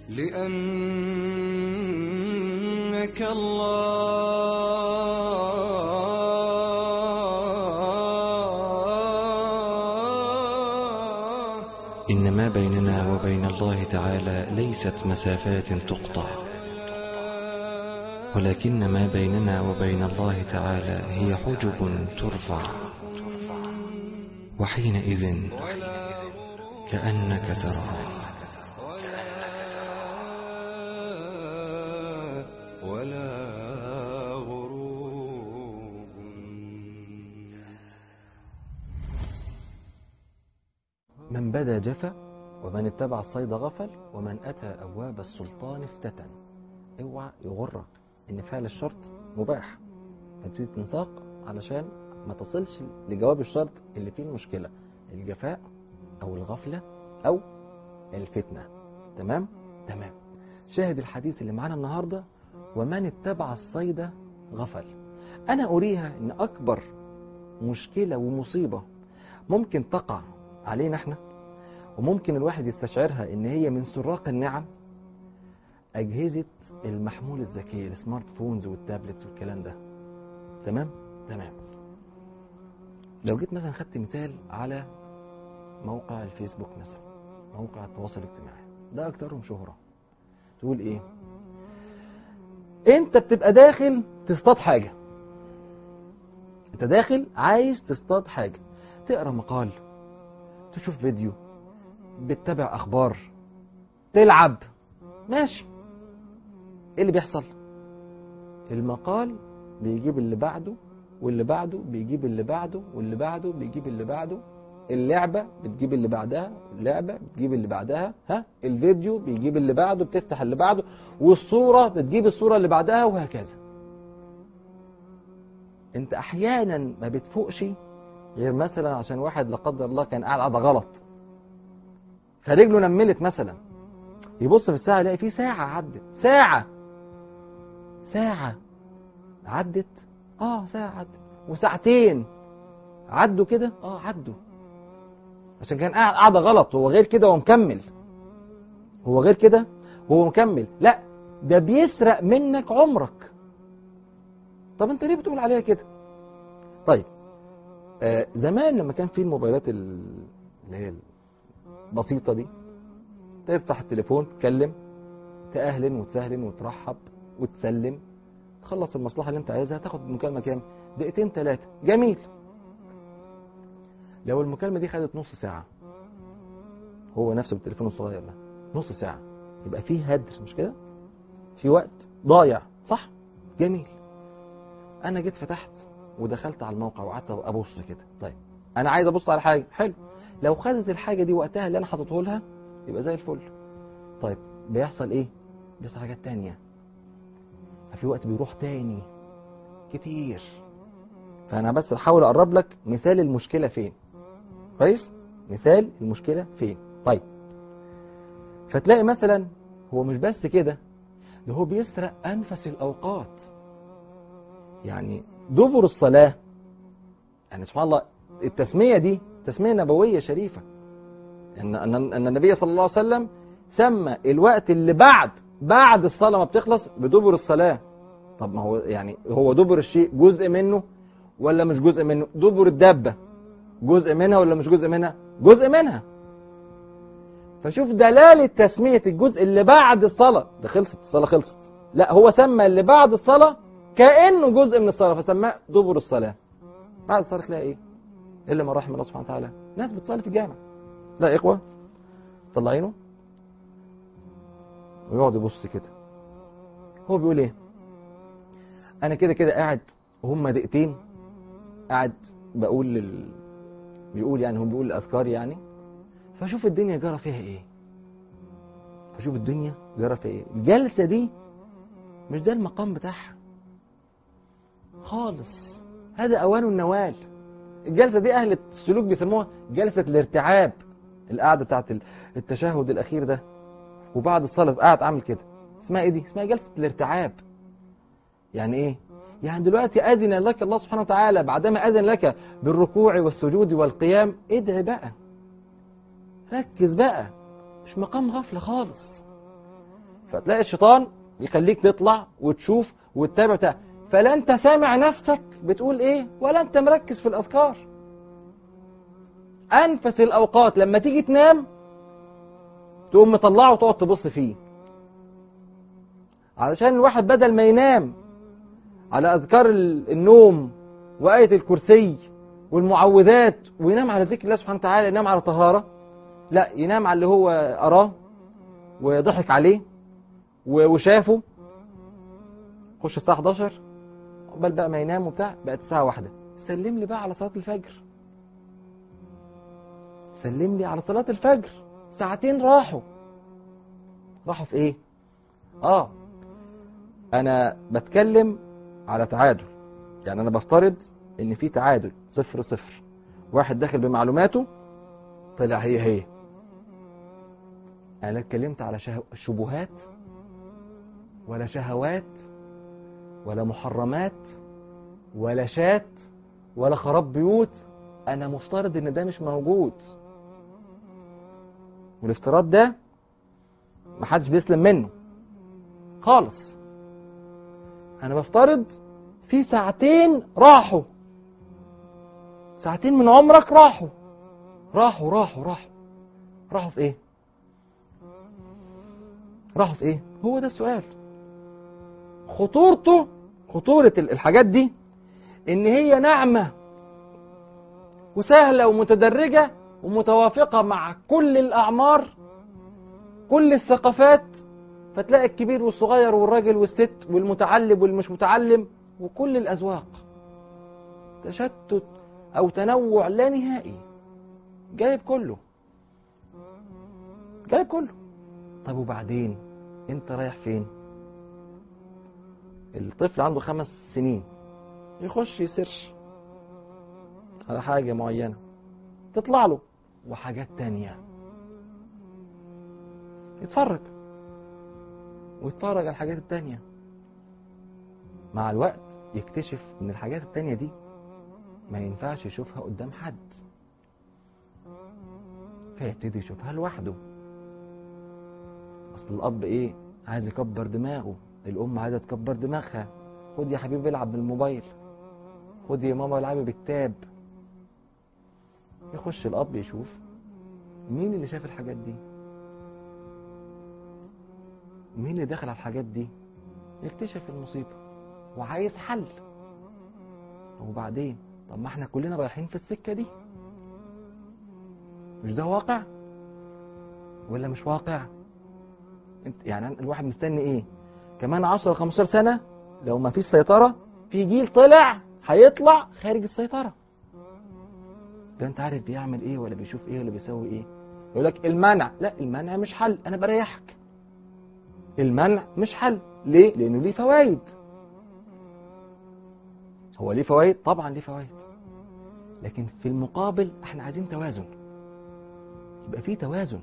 لأنك الله. إن ما بيننا وبين الله تعالى ليست مسافات تقطع، ولكن ما بيننا وبين الله تعالى هي حجب ترفع، وحينئذ كأنك تراه. ولا غروب. من بدا جفا، ومن اتبع الصيد غفل، ومن أتى أبواب السلطان افتتن. اوعى يغرك ان فعل الشرط مباح، فتبتدي تنساق علشان ما تصلش لجواب الشرط اللي فيه المشكلة، الجفاء او الغفلة او الفتنة. تمام؟ تمام. شاهد الحديث اللي معانا النهاردة: ومن اتبع الصيد غفل. انا اريها ان اكبر مشكلة ومصيبة ممكن تقع علينا احنا، وممكن الواحد يستشعرها ان هي من سراق النعم، اجهزة المحمول الذكي، السمارت فونز والتابلتس والكلام ده. تمام؟ تمام. لو جيت مثلا خدت مثال على موقع الفيسبوك مثلا، موقع التواصل الاجتماعي ده اكترهم شهرة، تقول ايه؟ انت بتبقى داخل تصطاد حاجة، انت داخل عايز تصطاد حاجة، تقرأ مقال، تشوف فيديو، بتتابع اخبار، تلعب، ماشي. ايه اللي بيحصل؟ المقال بيجيب اللي بعده، واللي بعده بيجيب اللي بعده، واللي بعده بيجيب اللي بعده، اللعبة بتجيب اللي بعدها، اللعبة بتجيب اللي بعدها، الفيديو بيجيب اللي بعده، بتفتح اللي بعده، والصورة بتجيب الصورة اللي بعدها، وهكذا. انت احيانا ما بتفوقش غير مثلا عشان واحد لا قدر الله كان قاعد غلط، فرجله نملت مثلا، يبص في الساعة يلاقي في ساعة عدت، ساعة عدت، ساعة عدت، وساعتين عدوا كده، عدوا، عشان كان قاعد غلط. هو غير كده هو مكمل، هو غير كده هو مكمل. لا، ده بيسرق منك عمرك. طب انت ليه بتقول عليها كده؟ طيب، زمان لما كان في الموبايلات اللي هي البسيطة دي، تفتح التليفون، تتكلم، تأهلن وتسهلن وترحب وتسلم، تخلص المصلحة اللي انت عايزها، تاخد المكالمة كام؟ 2 3 دقيقة، جميل. لو المكالمة دي خدت نص ساعة، هو نفسه بالتليفون الصغير ده، نص ساعة، يبقى فيه هدر، مش كده؟ في وقت ضايع، صح؟ جميل. انا جيت فتحت ودخلت على الموقع وقعدت ابص كده. طيب انا عايز ابص على حاجة، حلو، لو خدت الحاجة دي وقتها اللي انا حاطته لها يبقى زي الفل. طيب بيحصل ايه؟ بيحصل حاجات تانية، ففي وقت بيروح تاني كتير. فانا بس بحاول اقرب لك مثال المشكلة فين، كويس؟ مثال المشكلة فين. طيب، فتلاقي مثلا هو مش بس كده، ده هو بيسرق انفس الاوقات. يعني دبر الصلاة، يعني سبحان الله، التسمية دي تسمية نبوية شريفة، ان النبي صلى الله عليه وسلم سمى الوقت اللي بعد الصلاة ما بتخلص بدبر الصلاة. طب ما هو يعني هو دبر الشيء جزء منه ولا مش جزء منه؟ دبر الدابة جزء منها ولا مش جزء منها؟ جزء منها. فشوف دلالة تسمية الجزء اللي بعد الصلاة، ده خلصت الصلاة، خلصت، لا، هو سمى اللي بعد الصلاة كأنه جزء من الصلاة، فسماه دبر الصلاة. بعد الصلاة تلاقي ايه؟ إلا ما رحم الله سبحانه وتعالى، ناس بتصلي في الجامع، لا يا إخوة، طلعينه ويقعد يبص كده. هو بيقول ايه؟ انا كده كده قاعد، وهم دقيقتين قاعد بقول بيقول يعني، هم بيقول الأذكار يعني، فشوف الدنيا جرى فيها ايه، فشوف الدنيا جرى فيها ايه. الجلسة دي مش ده المقام بتاعها خالص، هذا أوان النوال. الجلسة دي أهل السلوك بيسموها جلسة الارتعاب، القعدة بتاعت التشهد الأخير ده، وبعد الصلاة قاعد عامل كده، اسمها ايه دي؟ اسمها جلسة الارتعاب. يعني ايه؟ يعني دلوقتي أذن لك الله سبحانه وتعالى، بعدما أذن لك بالركوع والسجود والقيام، ادعي بقى، ركز بقى، مش مقام غفلة خالص. فتلاقي الشيطان يخليك تطلع وتشوف وتتابع بتاع، فلا انت سامع نفسك بتقول ايه ولا انت مركز في الاذكار. انفس الاوقات لما تيجي تنام تقوم مطلعه وتقعد تبص فيه، علشان الواحد بدل ما ينام على اذكار النوم وآية الكرسي والمعوذات وينام على ذكر الله سبحانه وتعالى، ينام على طهارة، لا ينام على اللي هو أراه وضحك عليه وشافه. خش الساعة 11 قبل بقى ما ينام وبتاع، بقت الساعة 1. سلم لي بقى على صلاة الفجر، سلم لي على صلاة الفجر. ساعتين راحوا في ايه؟ انا بتكلم على تعادل، يعني انا بفترض ان في تعادل 0-0، واحد داخل بمعلوماته طلع هي. انا لا اتكلمت على شبهات ولا شهوات ولا محرمات ولا شات ولا خراب بيوت. انا مفترض ان ده مش موجود، والافتراض ده محدش بيسلم منه خالص. انا بفترض في ساعتين راحوا، ساعتين من عمرك راحوا في ايه؟ هو ده السؤال. خطورة الحاجات دي ان هي نعمة وسهلة ومتدرجة ومتوافقة مع كل الأعمار، كل الثقافات، فتلاقي الكبير والصغير والراجل والست والمتعلم والمش متعلم وكل الأذواق. تشتت أو تنوع لا نهائي، جايب كله. طب وبعدين انت رايح فين؟ الطفل عنده 5 سنين يخش يسيرش على حاجة معينة تطلع له، وحاجات تانية يتفرج على الحاجات التانية. مع الوقت يكتشف ان الحاجات التانية دي ما ينفعش يشوفها قدام حد، فيبتدي يشوفها لوحده. اصل الاب عايز يكبر دماغه، الام عايزه تكبر دماغها. خد يا حبيبي العب بالموبايل، خد يا ماما العبي بالتاب. يخش الاب يشوف مين اللي شاف الحاجات دي، مين اللي دخل على الحاجات دي، يكتشف المصيبه وعايز حل. وبعدين طب ما احنا كلنا رايحين في السكه دي، مش ده واقع ولا مش واقع؟ يعني الواحد مستني ايه؟ كمان 10-15 سنة لو ما فيش سيطرة، في جيل هيطلع خارج السيطرة. ده انت عارف بيعمل ايه ولا بيشوف ايه ولا بيسوي ايه؟ يقول لك المنع. لا، المنع مش حل، انا بريحك. المنع مش حل. ليه؟ لانه ليه فوائد. هو ليه فوائد؟ طبعا ليه فوائد، لكن في المقابل احنا عايزين توازن. يبقى في توازن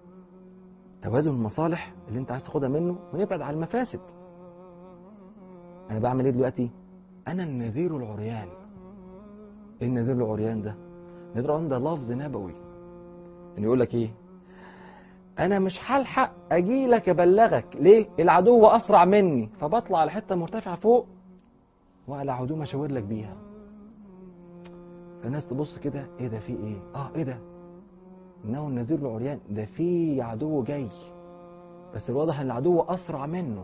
المصالح اللي انت عايز تاخدها منه، ونبعد عن المفاسد. انا بعمل ايه دلوقتي؟ انا النذير العريان. ايه النذير العريان ده؟ النذير العريان ده لفظ نبوي، يعني يقول لك ايه؟ انا مش هلحق اجي لك ابلغك. ليه؟ العدو اسرع مني، فبطلع على حته مرتفعه فوق وعلى عدوم اشاور لك بيها. فالناس تبص كده، ايه ده؟ في ايه؟ ايه ده؟ انه النذير العريان ده في عدو جاي، بس الواضح ان العدو اسرع منه.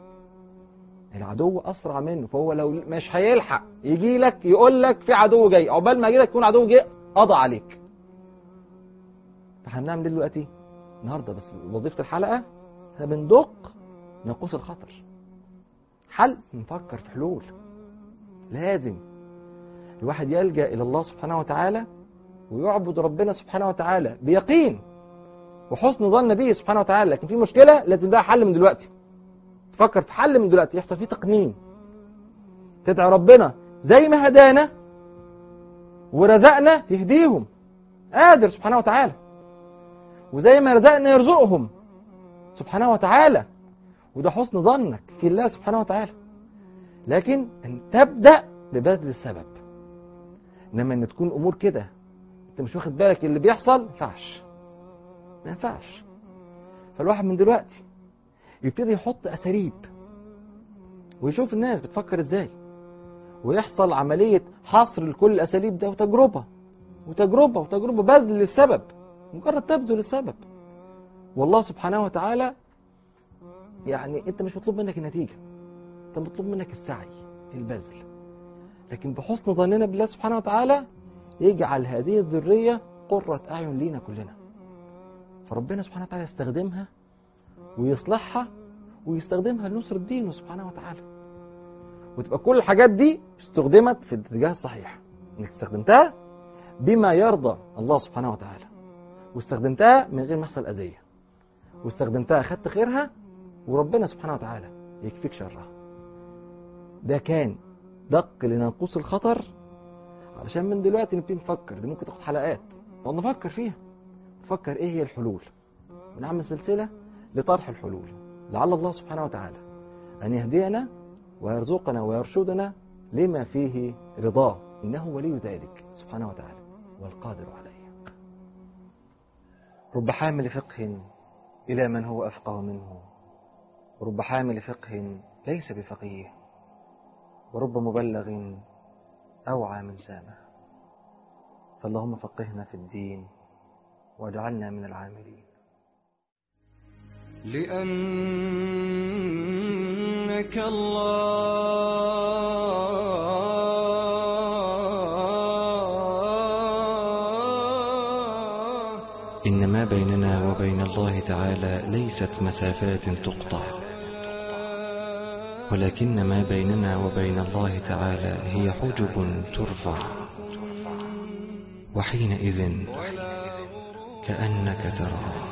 فهو لو مش هيلحق يجي لك يقول لك في عدو جاي، عقبال ما يجي لك يكون عدو جاي قضى عليك. فاحنا بنعمل دلوقتي النهارده بس وظيفه الحلقه احنا بندق ناقوس الخطر. حل، نفكر في حلول. لازم الواحد يلجأ الى الله سبحانه وتعالى ويعبد ربنا سبحانه وتعالى بيقين وحسن ظن به سبحانه وتعالى. لكن في مشكلة لازم بقى حل من دلوقتي. تفكر في حل من دلوقتي، يحصل فيه تقنين. تدعي ربنا زي ما هدانا ورزقنا يهديهم، قادر سبحانه وتعالى، وزي ما رزقنا يرزقهم سبحانه وتعالى، وده حسن ظنك في الله سبحانه وتعالى. لكن ان تبدأ ببذل السبب، انما ان تكون امور كده انت مش واخد بالك اللي بيحصل، ما ينفعش. فالواحد من دلوقتي يبتدي يحط أساليب ويشوف الناس بتفكر ازاي، ويحصل عملية حصر لكل الأساليب ده، وتجربة وتجربة وتجربة، بذل للسبب، مجرد تبذل السبب. والله سبحانه وتعالى يعني انت مش مطلوب منك النتيجة، انت مطلوب منك السعي، البذل. لكن بحسن ظننا بالله سبحانه وتعالى يجعل هذه الذرية قرة أعين لينا كلنا. فربنا سبحانه وتعالى يستخدمها ويصلحها ويستخدمها لنصر دينه سبحانه وتعالى، وتبقى كل الحاجات دي استخدمت في الاتجاه الصحيح، انك استخدمتها بما يرضى الله سبحانه وتعالى، واستخدمتها من غير ما يحصل أذية، واستخدمتها أخدت خيرها، وربنا سبحانه وتعالى يكفيك شرها. ده كان دق لناقوس الخطر، علشان من دلوقتي نبتدي نفكر. دي ممكن تاخد حلقات نقعد نفكر فيها، نفكر ايه هي الحلول، ونعمل سلسلة لطرح الحلول، لعل الله سبحانه وتعالى أن يهدينا ويرزقنا ويرشدنا لما فيه رضاه، إنه ولي ذلك سبحانه وتعالى والقادر عليه. رب حامل فقه إلى من هو أفقه منه، ورب حامل فقه ليس بفقيه، ورب مبلغ أوعى من سامه. فاللهم فقهنا في الدين واجعلنا من العاملين. لأنك الله إن ما بيننا وبين الله تعالى ليست مسافات تقطع، ولكن ما بيننا وبين الله تعالى هي حجب ترفع، وحينئذ كأنك تراه.